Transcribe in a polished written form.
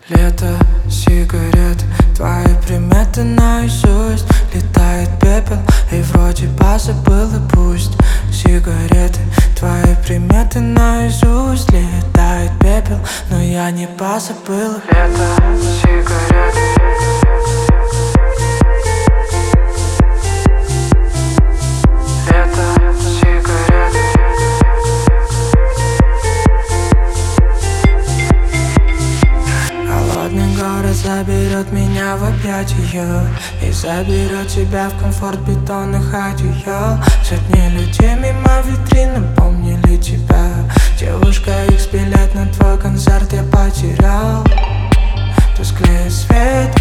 Лето, сигарет, твои приметы наизусть. Летает пепел, и вроде позабыл, и пусть. Сигареты, твои приметы наизусть. Летает пепел, но я не позабыл. Лето, сигарет. Город заберет меня в объятия и заберет тебя в комфорт бетонных одеял. Сотни людей мимо витрины помнили тебя. Девушка, их билет на твой концерт я потерял. Тусклеет свет,